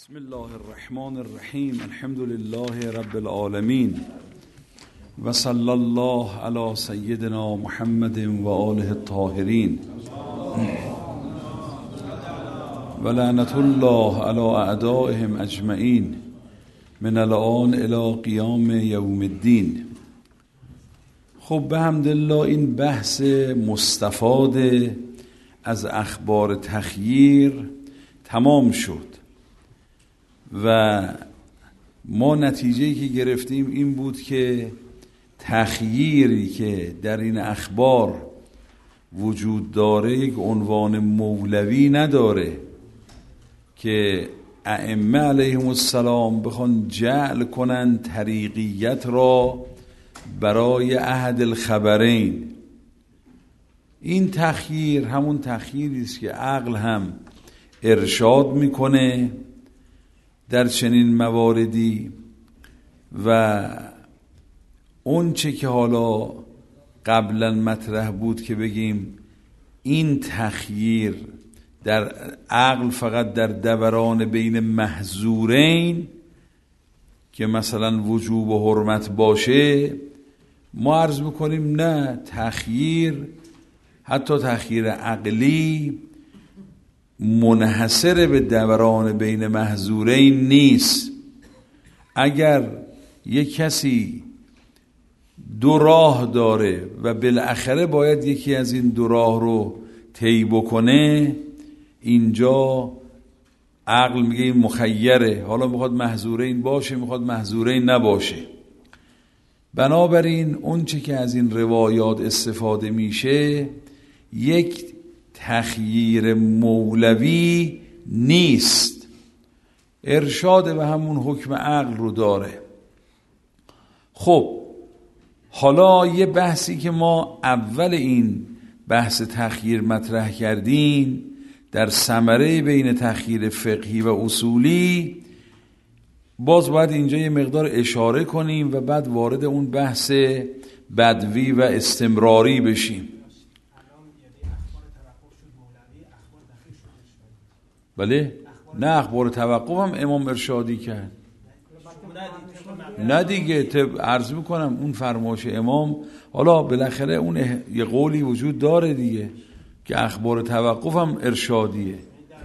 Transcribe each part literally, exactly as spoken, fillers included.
بسم الله الرحمن الرحیم. الحمد لله رب العالمین و صلی الله علی سیدنا محمد و آله الطاهرین و لعنت الله علی اعدائهم اجمعین من الان الی قیام یوم الدین. خب به حمدالله این بحث مستفاد از اخبار تخییر تمام شد و ما نتیجه‌ای که گرفتیم این بود که تخییری که در این اخبار وجود داره یک عنوان مولوی نداره که ائمه علیهم السلام بخوان جعل کنن طریقیت را برای احد الخبرین. این تخییر همون تخییری است که عقل هم ارشاد میکنه در چنین مواردی و اون چه که حالا قبلا مطرح بود که بگیم این تخییر در عقل فقط در دوران بین محظورین که مثلا وجوب و حرمت باشه، ما عرض میکنیم نه، تخییر حتی تخییر عقلی منحصر به دوران بین محظورین نیست. اگر یک کسی دو راه داره و بالاخره باید یکی از این دو راه رو طی بکنه، اینجا عقل میگه این مخیره، حالا میخواد محظورین باشه میخواد محظورین نباشه. بنابراین اون چه که از این روایات استفاده میشه یک تخییر مولوی نیست، ارشاد به همون حکم عقل رو داره. خب حالا یه بحثی که ما اول این بحث تخییر مطرح کردیم در ثمره بین تخییر فقهی و اصولی، باز باید اینجا یه مقدار اشاره کنیم و بعد وارد اون بحث بدوی و استمراری بشیم. بله؟ نه، اخبار توقف هم امام ارشادی کرد. نه دیگه، عرض میکنم اون فرمایش امام، حالا بالاخره اون یه قولی وجود داره دیگه که اخبار توقف هم ارشادیه.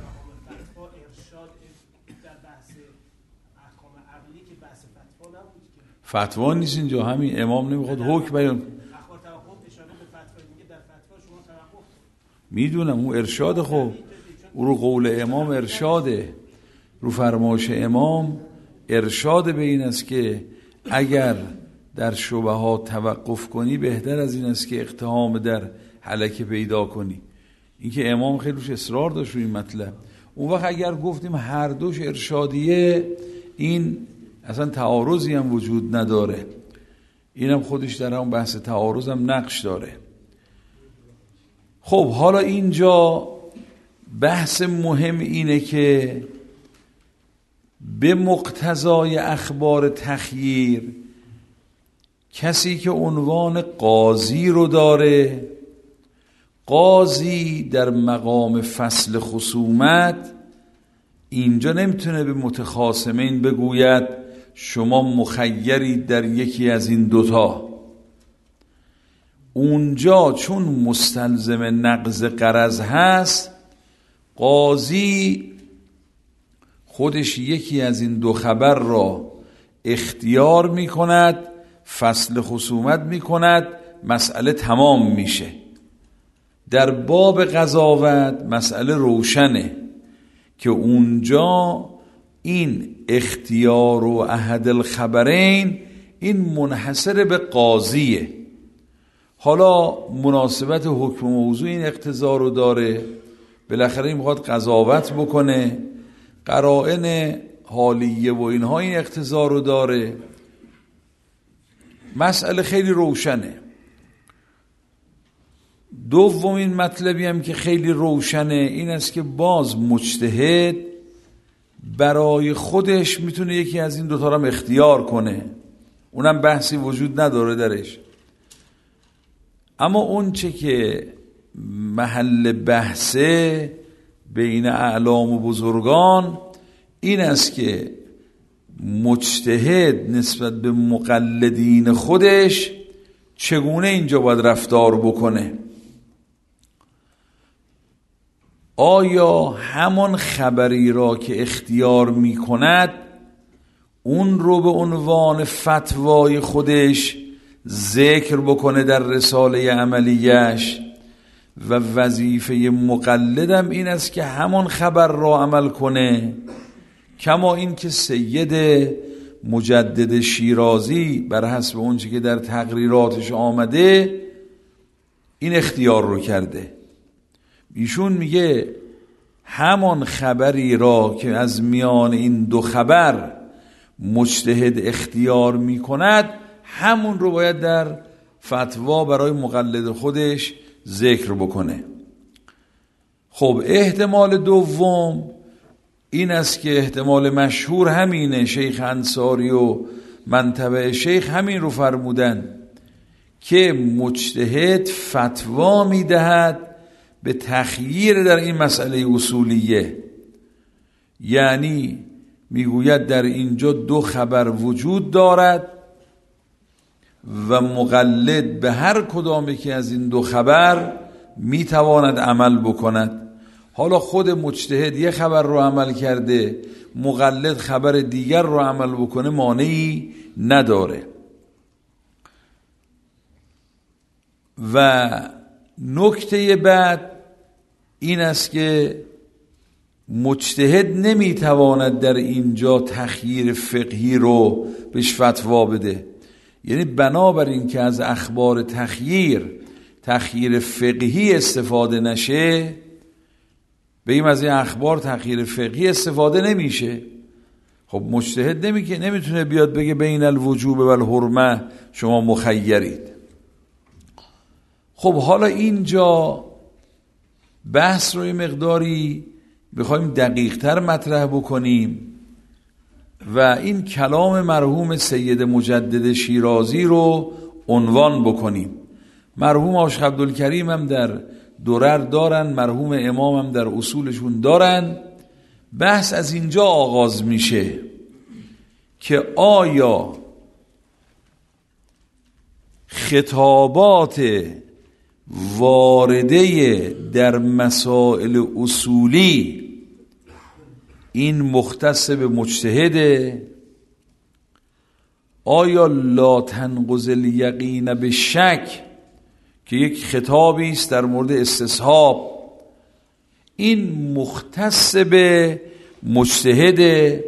فتوا نیست اینجا، همین امام نمیخواد حکم بیان. میدونم اون ارشاد، خب او رو قول امام ارشاده، رو فرمایش امام ارشاد به این است که اگر در شبهات توقف کنی بهتر از این است که اقتحام در هلکه پیدا کنی. این که امام خیلی روش اصرار داشت روی این مطلب. اون وقت اگر گفتیم هر دوش ارشادیه، این اصلا تعارضی هم وجود نداره، اینم خودش در اون بحث تعارض هم نقش داره. خب حالا اینجا بحث مهم اینه که به مقتضای اخبار تخییر کسی که عنوان قاضی رو داره، قاضی در مقام فصل خصومت اینجا نمیتونه به متخاصمین بگوید شما مخیرید در یکی از این دوتا. اونجا چون مستلزم نقض غرض هست، قاضی خودش یکی از این دو خبر را اختیار می کند، فصل خصومت می کند، مسئله تمام میشه. در باب قضاوت مسئله روشنه که اونجا این اختیار و احد الخبرین این منحصر به قاضیه. حالا مناسبت حکم موضوع این اقتضا رو داره، بالاخره این میخواد قضاوت بکنه، قرائن حالیه و اینها این اقتضا رو داره. مسئله خیلی روشنه. دومین مطلبی هم که خیلی روشنه این است که باز مجتهد برای خودش میتونه یکی از این دوتا رو اختیار کنه، اونم بحثی وجود نداره درش. اما اون چه که محل بحثه بین اعلام و بزرگان این است که مجتهد نسبت به مقلدین خودش چگونه اینجا باید رفتار بکنه. آیا همان خبری را که اختیار می کند اون رو به عنوان فتوای خودش ذکر بکنه در رساله عملیش و وظیفه مقلدم این است که همان خبر را عمل کنه، کما این که سید مجدد شیرازی بر حسب اونچه که در تقریراتش آمده این اختیار رو کرده. ایشون میگه همان خبری را که از میان این دو خبر مجتهد اختیار میکند همون رو باید در فتوا برای مقلد خودش ذکر بکنه. خب احتمال دوم این است که احتمال مشهور همینه، شیخ انصاری و منتبع شیخ همین رو فرمودن که مجتهد فتوا میدهد به تخییر در این مسئله اصولیه، یعنی میگوید در اینجا دو خبر وجود دارد و مقلد به هر کدام که از این دو خبر میتواند عمل بکند. حالا خود مجتهد یه خبر رو عمل کرده، مقلد خبر دیگر رو عمل بکنه مانعی نداره. و نکته بعد این است که مجتهد نمیتواند در اینجا تخییر فقهی رو بهش فتوا بده، یعنی بنابراین که از اخبار تخییر تخییر فقهی استفاده نشه، بگیم از این اخبار تخییر فقهی استفاده نمیشه. خب مجتهد نمیگه، نمیتونه بیاد بگه بین الوجوب و الحرمه شما مخیرید. خب حالا اینجا بحث رو یه مقداری بخوایم دقیق تر مطرح بکنیم و این کلام مرحوم سید مجدد شیرازی رو عنوان بکنیم. مرحوم عاشق عبدالکریم هم در درر دارن، مرحوم امام هم در اصولشون دارن. بحث از اینجا آغاز میشه که آیا خطابات وارده در مسائل اصولی این مختص به مجتهده؟ آیا لا تنقض الیقین به شک که یک خطابی است در مورد استصحاب این مختص به مجتهده؟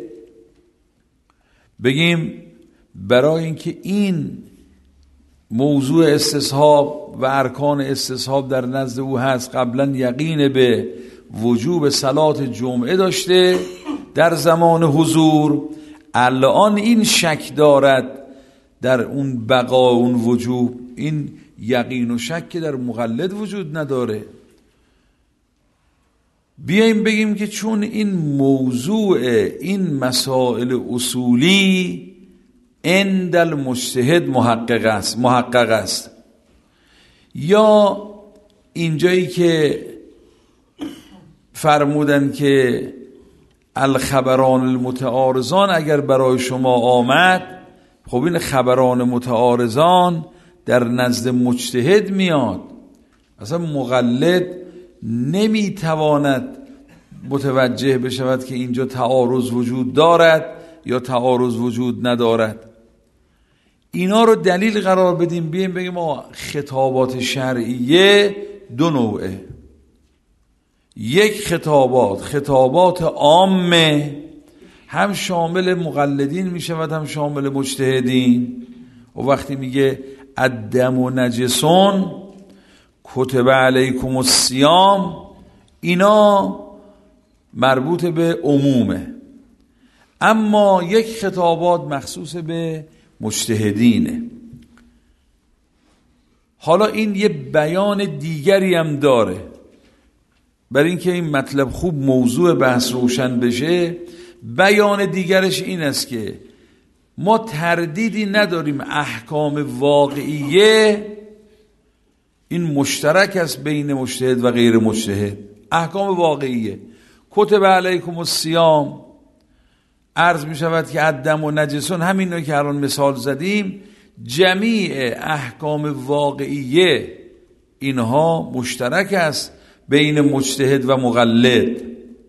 بگیم برای اینکه این موضوع استصحاب و ارکان استصحاب در نزد او هست، قبلا یقین به وجوب صلات جمعه داشته در زمان حضور، الان این شک دارد در اون بقا اون وجوب، این یقین و شک که در مقلد وجود نداره. بیاییم بگیم که چون این موضوع این مسائل اصولی عند المجتهد محقق است محقق است یا اینجایی که فرمودن که الخبران المتعارضان اگر برای شما آمد، خب این خبران متعارضان در نزد مجتهد میاد، اصلا مقلد نمیتواند متوجه بشود که اینجا تعارض وجود دارد یا تعارض وجود ندارد. اینا رو دلیل قرار بدیم، بیایم بگیم ما خطابات شرعیه دو نوعه. یک خطابات خطابات عامه، هم شامل مقلدین می شود هم شامل مجتهدین. و وقتی میگه الدم و نجسون کتب علیکم الصیام، اینا مربوط به عمومه. اما یک خطابات مخصوص به مجتهدینه. حالا این یه بیان دیگری هم داره برای اینکه این مطلب خوب موضوع بحث روشن بشه. بیان دیگرش این است که ما تردیدی نداریم احکام واقعیه این مشترک است بین مجتهد و غیر مجتهد. احکام واقعیه، کتب علیکم الصیام عرض می شود که الدم و نجسون، همین رو که الان مثال زدیم، جمیع احکام واقعیه اینها مشترک است بین مجتهد و مقلد.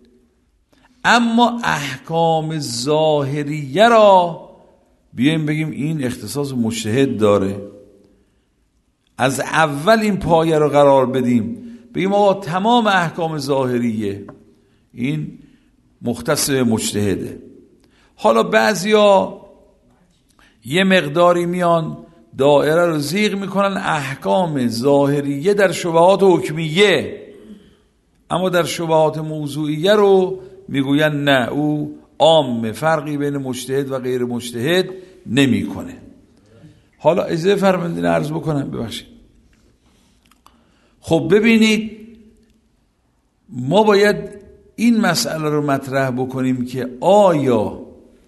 اما احکام ظاهریه را بیایم بگیم این اختصاص مجتهد داره، از اول این پایه رو قرار بدیم، بگیم آقا تمام احکام ظاهریه این مختص مجتهده. حالا بعضیا یه مقداری میان دائره رو زیغ میکنن احکام ظاهریه در شبهات حکمیه، اما در شبهات موضوعیه رو میگوین نه، او عام، فرقی بین مجتهد و غیر مجتهد نمیکنه. حالا اجازه فرمایید عرض بکنم، ببخشید. خب ببینید، ما باید این مسئله رو مطرح بکنیم که آیا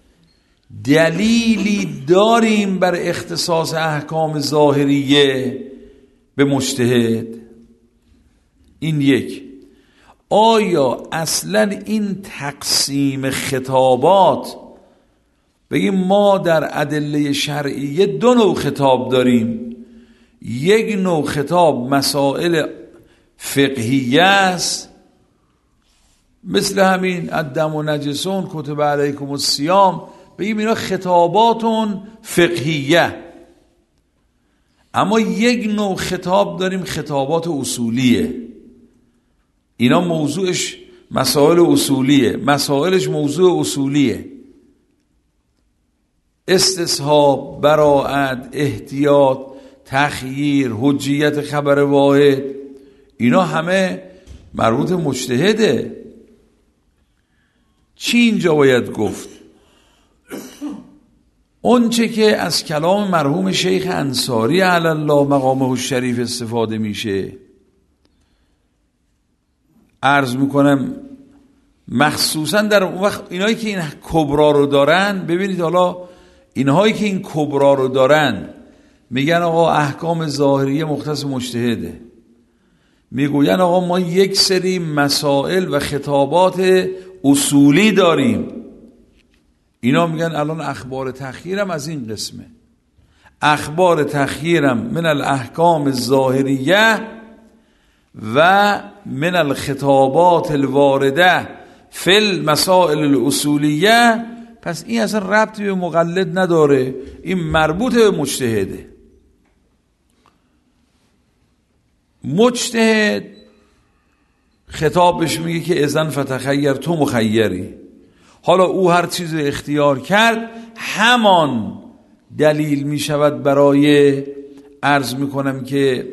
دلیلی داریم بر اختصاص احکام ظاهریه به مجتهد؟ این یک. آیا اصلا این تقسیم خطابات، بگیم ما در ادله شرعیه دو نوع خطاب داریم، یک نوع خطاب مسائل فقهیه است، مثل همین الدم و نجسون کتب علیکم الصیام، بگیم اینا خطاباتون فقهیه. اما یک نوع خطاب داریم خطابات اصولیه، اینا موضوعش مسائل اصولیه، مسائلش موضوع اصولیه، استصحاب، براءت، احتیاط، تخییر، حجیت خبر واحد، اینا همه مربوط مجتهده. چی اینجا باید گفت؟ اون چه که از کلام مرحوم شیخ انصاری علی الله مقامه الشریف استفاده میشه، عرض میکنم مخصوصا در اون وقت اینایی که این کبرا رو دارن، ببینید حالا اینهایی که این کبرا رو دارن میگن آقا احکام ظاهریه مختص مجتهده، میگوین آقا ما یک سری مسائل و خطابات اصولی داریم، اینا میگن الان اخبار تخییرم از این قسمه، اخبار تخییرم من الاحکام الظاهریه و من الخطابات الوارده فی المسائل الاصولیه. پس این اصلا ربطی به مقلد نداره، این مربوط به مجتهده. مجتهد خطابش میگه که اذن فتخیر، تو مخیری. حالا او هر چیز اختیار کرد همان دلیل میشود برای، عرض میکنم که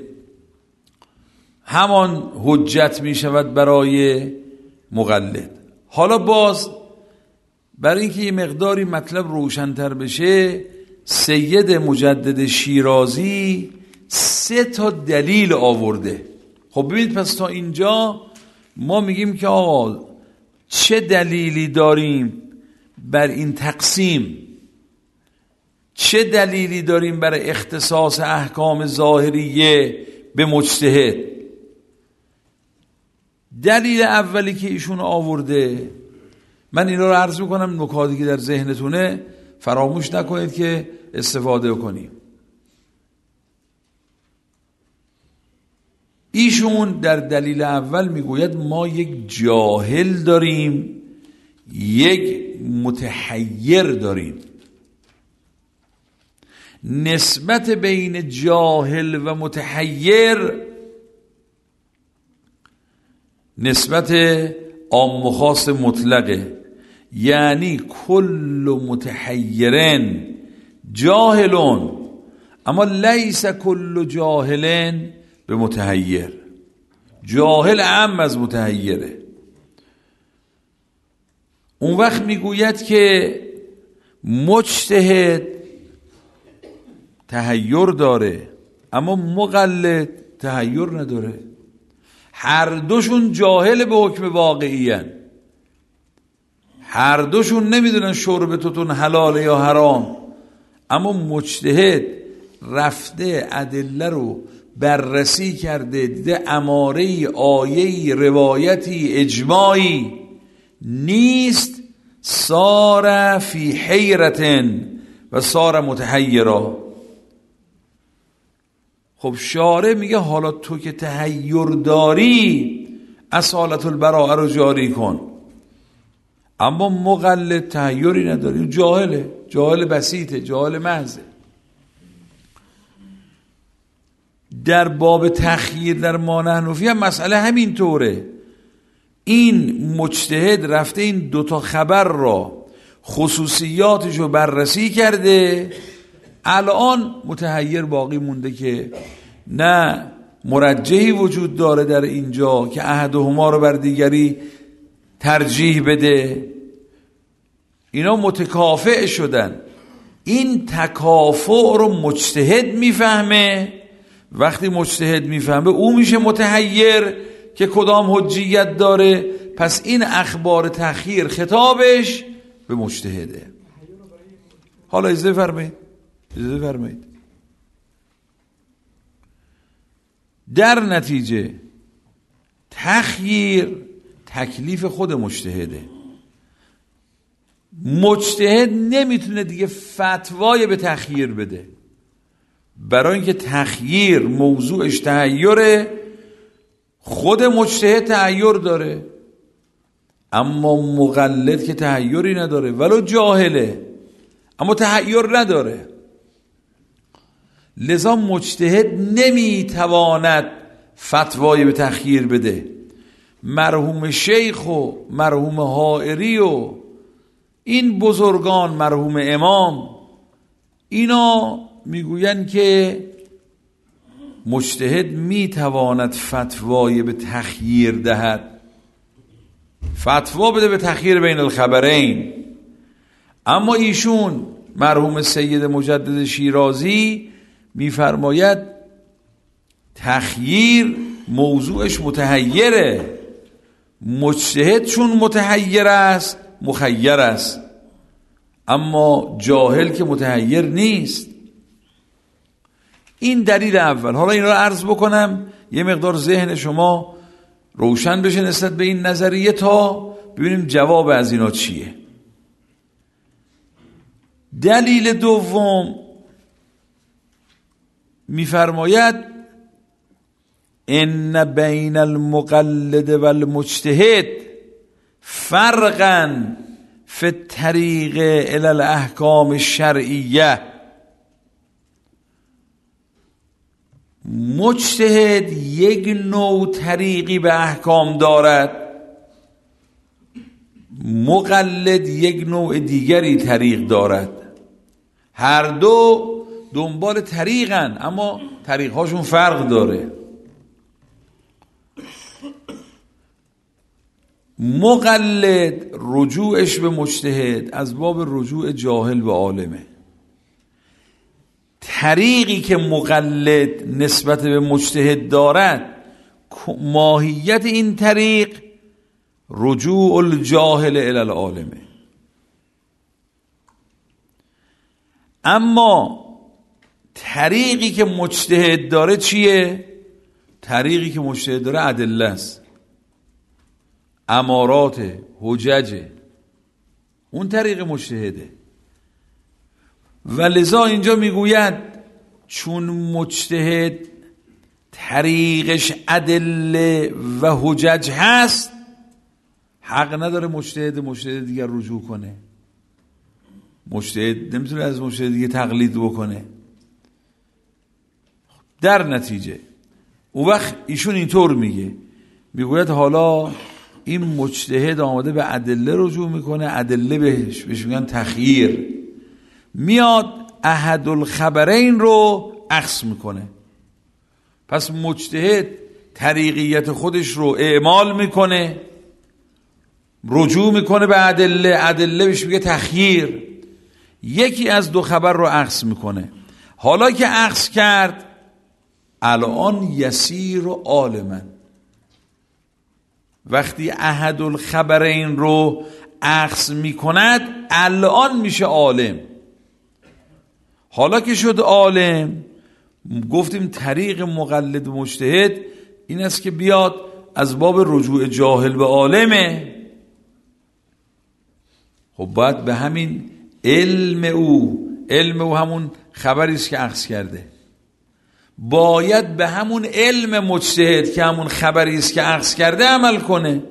همان حجت میشود برای مقلد. حالا باز برای اینکه یه مقداری مطلب روشن‌تر بشه، سید مجدد شیرازی سه تا دلیل آورده. خب ببینید، پس تا اینجا ما میگیم که آقا چه دلیلی داریم بر این تقسیم، چه دلیلی داریم برای اختصاص احکام ظاهریه به مجتهد. دلیل اولی که ایشون آورده، من اینا رو عرض میکنم، نکاتی که در ذهنتونه فراموش نکنید که استفاده کنیم. ایشون در دلیل اول میگوید ما یک جاهل داریم، یک متحیر داریم. نسبت بین جاهل و متحیر نسبت عام و خاص مطلقه، یعنی کل متحیرن جاهلون، اما لیس کل جاهلن به متحیر. جاهل عام از متحیره. اون وقت میگوید که مجتهد تحیر داره اما مقلد تحیر نداره، هر دوشون جاهل به حکم واقعی هن. هر دوشون نمیدونن شربتتون حلاله یا حرام، اما مجتهد رفته ادله رو بررسی کرده، دیده اماره آیه روایتی اجماعی نیست، صار فی حیرة و صار متحیرا. خب شارع میگه حالا تو که تحیر داری اصالت البراءه رو جاری کن، اما مقلد تحیری نداری، جاهله، جاهل بسیطه، جاهل محضه. در باب تخییر در ما نحنفی هم مسئله همین طوره. این مجتهد رفته این دوتا خبر را خصوصیاتش رو بررسی کرده، الان متحیر باقی مونده که نه مرجحی وجود داره در اینجا که احدهما رو بر دیگری ترجیح بده، اینا متکافئ شدن. این تکافؤ رو مجتهد میفهمه، وقتی مجتهد میفهمه او میشه متحیر که کدام حجیت داره. پس این اخبار تخییر خطابش به مجتهده. حالا اجازه فرمایید اجازه فرمایید در نتیجه تخییر تکلیف خود مجتهده. مجتهد نمیتونه دیگه فتوای به تخییر بده، برای اینکه تخییر موضوعش تحیره، خود مجتهد تحیر داره، اما مقلد که تحیری نداره، ولو جاهله اما تحیر نداره. لذا مجتهد نمیتواند فتوای به تخییر بده. مرحوم شیخ و مرحوم حائری و این بزرگان، مرحوم امام، اینا میگوین که مجتهد میتواند فتوای به تخییر دهد، فتوا بده به تخییر بین الخبرین. اما ایشون مرحوم سید مجدد شیرازی میفرماید تخییر موضوعش متحیره، مجتهد چون متحیر است مخیر است، اما جاهل که متحیر نیست. این دلیل اول. حالا این را عرض بکنم یه مقدار ذهن شما روشن بشه نسبت به این نظریه تا ببینیم جواب از اینا چیه. دلیل دوم میفرماید ان بین المقلد و المجتهد فرقا فی الطریق الی الاحکام الشرعیه. مجتهد یک نوع طریقی به احکام دارد، مقلد یک نوع دیگری طریق دارد. هر دو دنبال طریقن اما طریقهاشون فرق داره. مقلد رجوعش به مجتهد از باب رجوع جاهل به عالمه. طریقی که مقلد نسبت به مجتهد دارد، ماهیت این طریق رجوع الجاهل الی العالمه. اما طریقی که مجتهد داره چیه؟ طریقی که مجتهد داره ادله است، امارات، حجج، اون طریق مجتهده. و لذا اینجا میگوید چون مجتهد طریقش ادله و حجج هست، حق نداره مجتهد مجتهد دیگر رجوع کنه. مجتهد نمیتونه از مجتهد دیگه تقلید بکنه. در نتیجه اون وقت ایشون اینطور میگه، میگوید حالا این مجتهد آمده به ادله رجوع میکنه، ادله بهش بهش میگن تخییر، میاد احد الخبرین رو اخذ میکنه. پس مجتهد طریقیت خودش رو اعمال میکنه، رجوع میکنه به ادله، ادله بهش میگه تخییر، یکی از دو خبر رو اخذ میکنه. حالا که اخذ کرد الان یسیر و عالمن. وقتی احد الخبرین رو اخذ میکند الان میشه عالم. حالا که شد عالم، گفتیم طریق مقلد و مجتهد این است که بیاد از باب رجوع جاهل به عالمه. خب باید به همین علم او، علم او همون خبری است که اخذ کرده، باید به همون علم مجتهد که همون خبری است که اخذ کرده عمل کنه.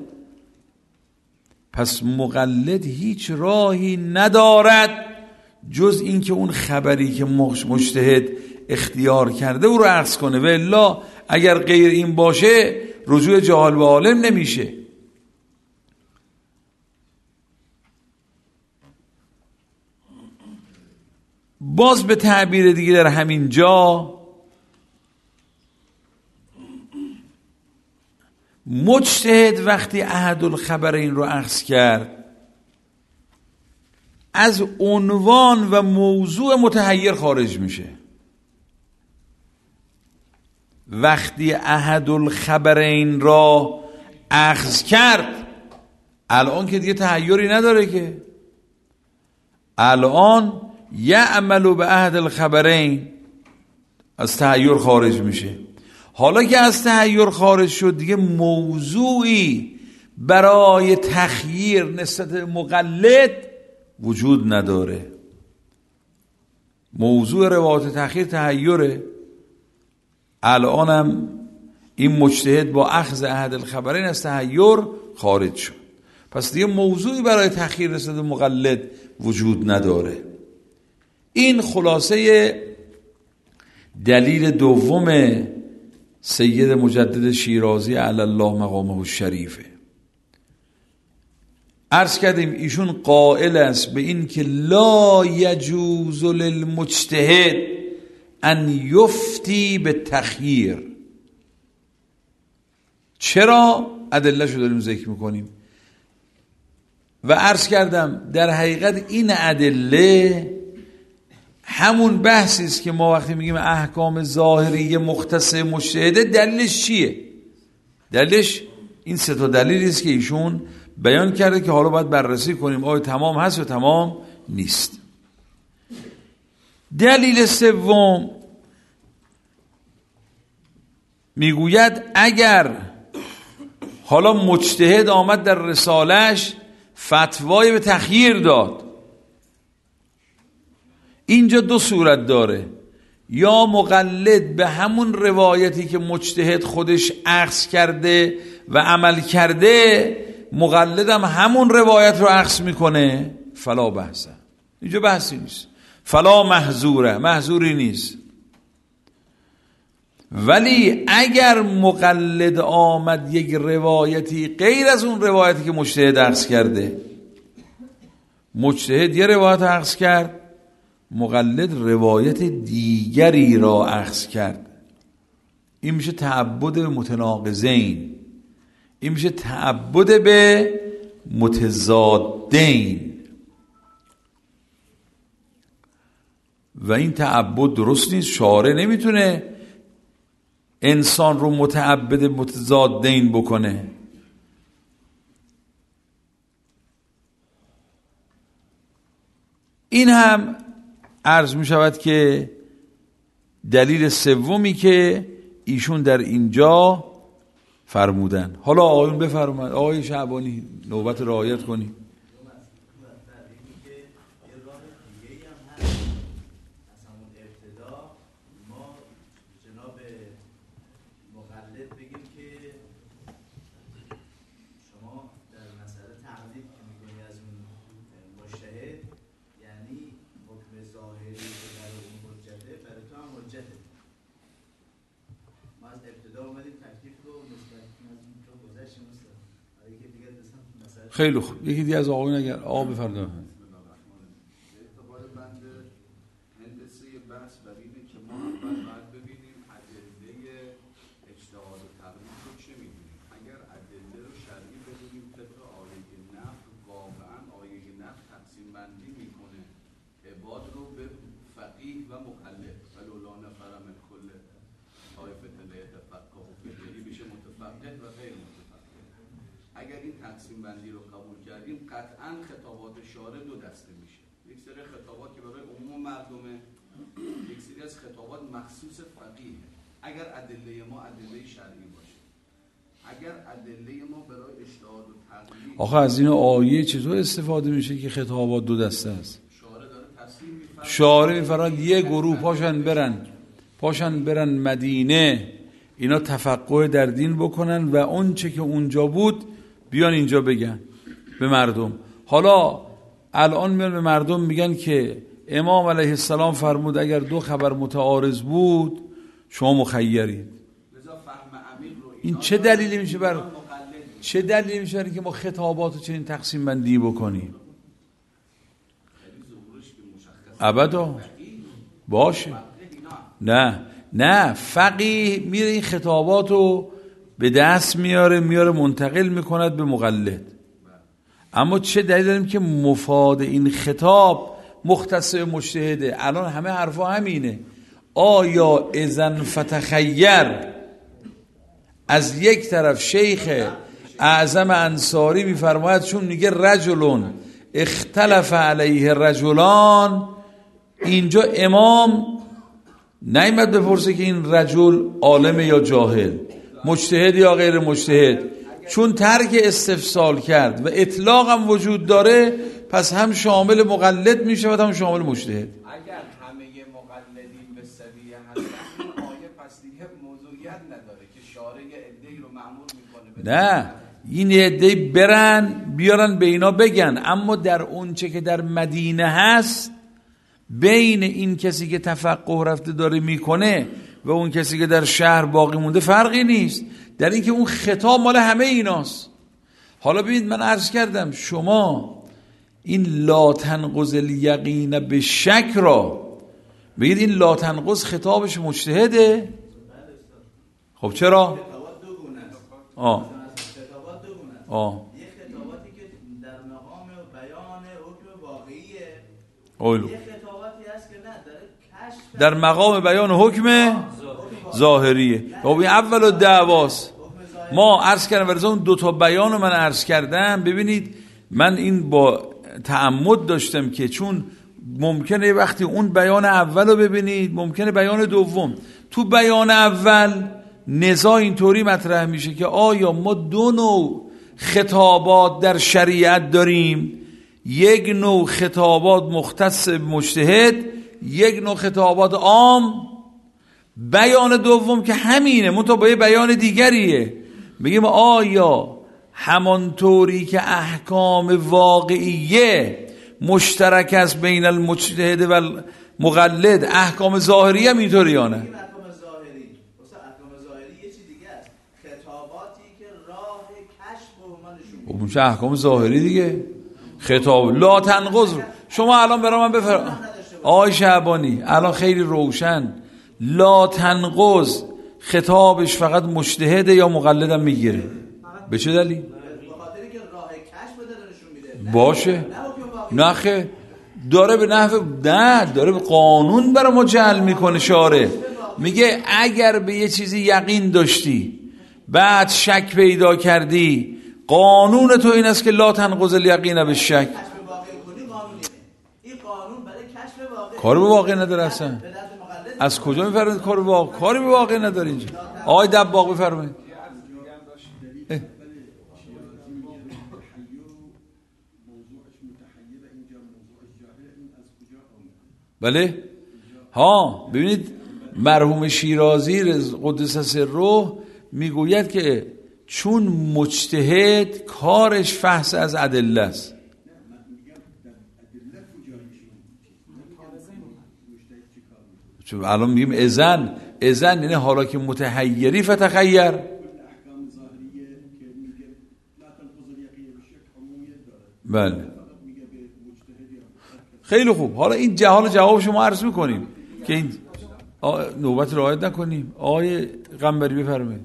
پس مقلد هیچ راهی ندارد جز این که اون خبری که مجتهد اختیار کرده او رو اخذ کنه، و الا اگر غیر این باشه رجوع جاهل به عالم نمیشه. باز به تعبیر دیگه در همین جا مجتهد وقتی احد الخبر این رو اخذ کرد از عنوان و موضوع متحیر خارج میشه. وقتی احد الخبر این را اخذ کرد الان که دیگه تحیری نداره، که الان یعمل به احد الخبرین، از تحیر خارج میشه. حالا که از تحیر خارج شد دیگه موضوعی برای تخییر نسبت مقلد وجود نداره. موضوع روایت تخییر تحیره. الانم این مجتهد با اخذ احد الخبرین از تحیر خارج شد، پس دیگه موضوعی برای تخییر نسبت مقلد وجود نداره. این خلاصه دلیل دوم سید مجدد شیرازی علی الله مقامه الشریفه. عرض کردیم ایشون قائل است به این که لا یجوز للمجتهد ان یفتی به تخییر. چرا؟ ادله شو داریم ذکر میکنیم و عرض کردم در حقیقت این ادله همون بحثی است که ما وقتی میگیم احکام ظاهری مختص مجتهده دلیلش چیه؟ دلیلش این سه تا دلیلی است که ایشون بیان کرده که حالا باید بررسی کنیم آیا تمام هست یا تمام نیست. دلیل سوم میگوید اگر حالا مجتهد آمد در رسالش فتوای به تخییر داد، اینجا دو صورت داره، یا مقلد به همون روایتی که مجتهد خودش اخذ کرده و عمل کرده مقلدم همون روایت رو اخذ میکنه، فلا بحثه، اینجا بحثی نیست، فلا محظوره، محظوری نیست. ولی اگر مقلد آمد یک روایتی غیر از اون روایتی که مجتهد اخذ کرده، مجتهد یه روایت اخذ کرد، مقلد روایت دیگری را اخذ کرد، این میشه تعبد متناقضین، این میشه تعبد به متضادین و این تعبد درست نیست. شارع نمیتونه انسان رو متعبد متضادین بکنه. این هم عرض می شود که دلیل سومی که ایشون در اینجا فرمودن. حالا آقایون بفرمایید، آقای شعبانی نوبت رعایت کنید. خیلی خوب، یکی دیگه از آقایون اگر آقا بفرمایید. اعتبار بند هندسه بحث بر اینه که ما اول باید ببینیم ادله اجتهاد و تقلید رو چه میدونیم. اگر ادله رو شرعی بدونیم طبق آیه نفل، واقعا آیه نفل تقسیم بندی میکنه عباد رو به فقیه و مقلد، ولولا نفر من کل طایفه لیتفقهوا فی الدین میشه متفقه و غیر متفقه. اگر این تقسیم بندی رو قبول کردیم قطعاً خطابات شارع دو دسته میشه، یک سری خطابات که برای عموم مردمه، یک سری از خطابات مخصوص فقیه اگر ادله ما ادله شرعی باشه. اگر ادله ما برای اجتهاد و تقلید آخه از این آیه چطور استفاده میشه که خطابات دو دسته است؟ شارع داره تصریح می‌فرماید شارع میفرماید یه گروه پاشن برن پاشن برن مدینه، اینا تفقه در دین بکنن و اون چه که اونجا بود بیان اینجا بگن به مردم. حالا الان میان به مردم میگن که امام علیه السلام فرمود اگر دو خبر متعارض بود شما مخیرید. لذا فهم عمیق رو این چه دلیلی میشه بر چه دلیلی میشه برای که ما خطابات رو چنین تقسیم بندی بکنیم؟ ابدا باشه. نه نه فقیه میره این خطابات رو به دست میاره میاره منتقل میکند به مقلد. اما چه دلیل داریم که مفاد این خطاب مختص مجتهده؟ الان همه حرفا همینه. آیا اذن فتخیر از یک طرف شیخ اعظم انصاری میفرماید چون میگه رجلون اختلف علیه رجلان، اینجا امام نیامد بپرسه که این رجل عالم یا جاهل، مجتهد یا غیر مجتهد، چون ترک استفسال کرد و اطلاق هم وجود داره پس هم شامل مقلد میشه و هم شامل مجتهد. اگر همه مقلدین به سویه هستن این آیه پس دیگه موضوعیت نداره که شارع عده‌ای رو مأمور میکنه. نه این عده‌ای برن بیارن به اینا بگن، اما در اون چه که در مدینه هست بین این کسی که تفقه رفته داره میکنه و اون کسی که در شهر باقی مونده فرقی نیست، در این که اون خطاب مال همه ایناست. حالا ببینید من عرض کردم شما این لا تنقض الیقین به شک را بگید این لا تنقض خطابش مجتهده. خب چرا؟ آه آه یه خطاباتی که در مقام بیان حکم واقعیه، اولو. یه خطاباتی هست که نه داره کشف در مقام بیان حکم ظاهریه. خب این اول و دعواست. ما عرض کردم ورزه اون دوتا بیان رو من عرض کردم. ببینید من این با تعمد داشتم که چون ممکنه وقتی اون بیان اول رو ببینید ممکنه بیان دوم، تو بیان اول نزاع اینطوری مطرح میشه که آیا ما دو نوع خطابات در شریعت داریم، یک نوع خطابات مختص مجتهد، یک نوع خطابات عام. بیان دوم که همینه منتها با یه بیان دیگریه، بگیم آیا همانطوری که احکام واقعیه مشترک است بین المجتهد و مقلد، احکام ظاهری هم اینطوری یا نه؟ احکام ظاهری واسه احکام ظاهری یه چیز دیگه است، خطاباتی که راه کشف و ما نشون میده. خب میشه احکام ظاهری دیگه. خطاب لا تنقض شما الان برای من بفرمایید آقای شعبانی الان خیلی روشن لا تنقض خطابش فقط مجتهد یا مقلدم میگیره. به چه دلیل؟ به خاطری که راه کشف داره نشون میده. باشه نخه داره به نحو نه داره به قانون برای ما جعل میکنه. شاره میگه اگر به یه چیزی یقین داشتی بعد شک پیدا کردی، قانون تو این است که لا تنقض الیقین بالشک. کشف واقع کنی قانونیه. این قانون برای کشف واقع کاری به واقع نداره اصلا. از کجا میفرمایید کاری به واقع؟ کاری به واقع نداره اینجا. آقای دباغ بفرمایید. بله ها ببینید مرحوم شیرازی قدس سره میگوید که چون مجتهد کارش فحص از ادله است. چون الان میگیم اذن اذن یعنی حالا که متحیری فتخیر. بله خیلی خوب. حالا این جهال جواب شما عرض میکنیم که این نوبت رعایت نکنیم. آقای قنبری بفرمایید.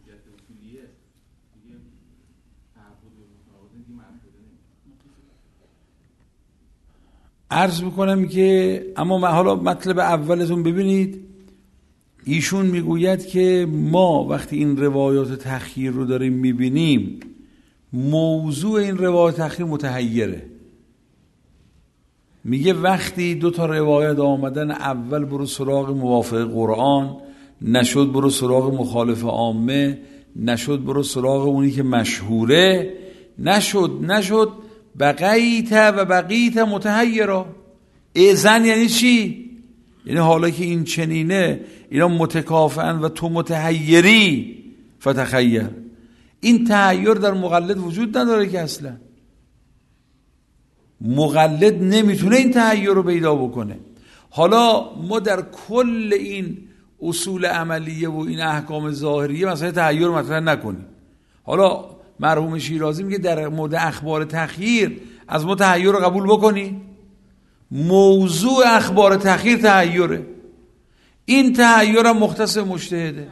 حجت اصولیه دیگه تعبد و متعاقدین دیگه معنی پیدا نمیکنه. عرض میکنم که اما حالا مطلب اولتون ببینید، ایشون میگوید که ما وقتی این روایات تخییر رو داریم میبینیم، موضوع این روایات تخییر متحیره. میگه وقتی دو تا روایت آمدن، اول برو سراغ موافق قرآن، نشد برو سراغ مخالف عامه، نشد برو سراغ اونی که مشهوره، نشد نشد بقیت و بقیت متحیرا. ایزن یعنی چی؟ یعنی حالا که این چنینه، اینا متکافئن و تو متحیری فتخیر. این تحیر در مقلد وجود نداره که اصلا مقلد نمیتونه این تحیر رو پیدا بکنه. حالا ما در کل این اصول عملیه و این احکام ظاهریه مثلا تحیر مطرح نکنیم. حالا مرحوم شیرازی میگه در مورد اخبار تخییر از ما تحیر رو قبول بکنی. موضوع اخبار تخییر تحیره. این تحیر هم مختص مجتهده.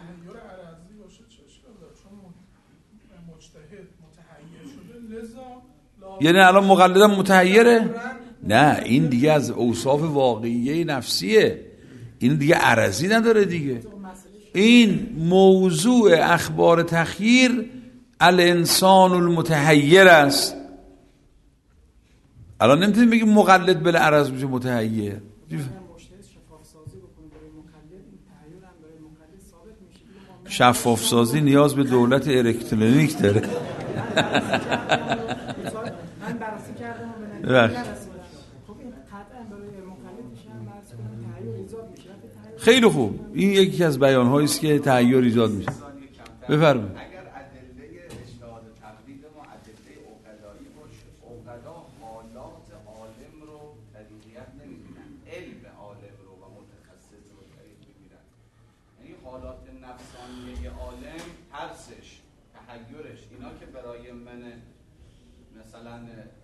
یعنی الان مقلدم متحیره؟ نه، این دیگه از اوصاف واقعیه نفسیه، این دیگه عرضی نداره دیگه. این موضوع اخبار تخییر الانسان المتحیر است. الان نمیتونیم بگیم مقلد بلا عرض میشه متحیر. شفاف سازی نیاز به دولت الکترونیک داره. من بررسی کردم و به نتیجه رسیدم. خب این قطعا برای مقلدش هم عرض کنم تحیر ایجاد میشه. خیلی خوب، این یکی از بیان‌هایی است که تحیر ایجاد میشه. بفرمایید. اگر ادله اجتهاد تقلید ما ادله عقلایی باشه، عقلا حالات عالم رو طریقیت نمی‌بینن، علم عالم رو و متخصص رو طریق می‌بینن. یعنی حالات نفسانیه عالم، ترسش، تحیرش، اینا که برای من مثلا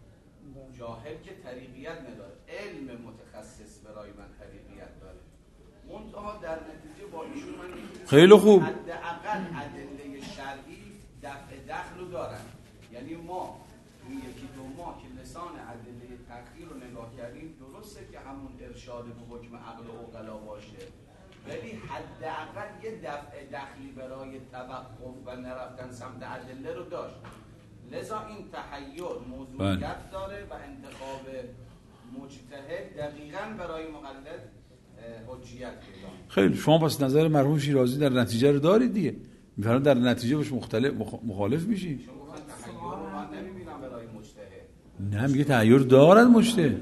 جاهل که طریقیت نداره، علم متخصص برای من طریقیت داره. منتها در نتیجه با ایشون من خیلی خوب حداقل ادله شرعی دفع دخل رو دارن. یعنی ما این یکی دو ماه که لسان ادله تخییر رو نگاه کردیم، درسته که همون ارشاد به حکم عقل و عقلا باشه، ولی حداقل یه دفع دخلی برای توقف و نرفتن سمت ادله رو داشت. لذا این تحیر موضوعیت داره و انتخاب مجتهد دقیقاً برای مقلد حجیت پیدا. خیلی شما پس نظر مرحوم شیرازی در نتیجه رو دارید دیگه. میفرمایید در نتیجه باش مختلف مخالف میشی. شما تحیر رو من نمیبینم برای مجتهد. نه میگه تحیر دارد مجتهد.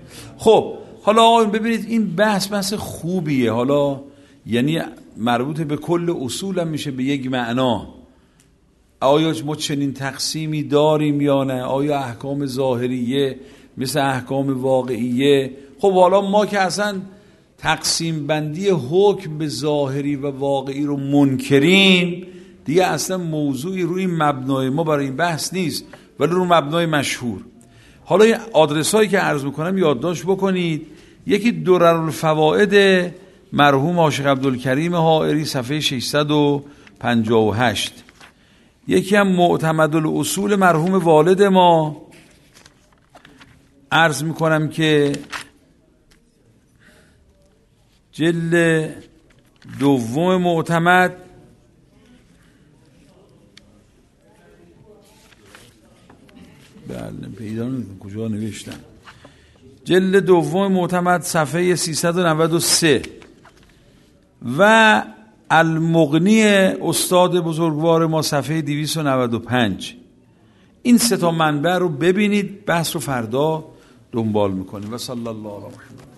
خب حالا آقایون ببینید این بحث بحث خوبیه. حالا یعنی مربوط به کل اصول هم میشه به یک معنا. آیا ما چنین تقسیمی داریم یا نه؟ آیا احکام ظاهریه مثل احکام واقعیه؟ خب حالا ما که اصلا تقسیم بندی حکم به ظاهری و واقعی رو منکریم، دیگه اصلا موضوعی روی مبنای ما برای این بحث نیست، ولی روی مبنای مشهور. حالا این آدرس هایی که عرض میکنم یادداشت بکنید. یکی دررالفوائد مرحوم عاشق عبدالکریم حائری صفحه ششصد و پنجاه و هشت. یکی هم معتمد الاصول مرحوم والد ما، عرض میکنم که جلد دوم معتمد بله پیدا نمی‌کنم کجا نوشتم. جلد دوم معتمد صفحه سیصد و نود و سه و المغنی استاد بزرگوار ما صفحه دویست و نود و پنج. این سه تا منبع رو ببینید، بحث رو فردا دنبال میکنیم. و صلی الله علیه و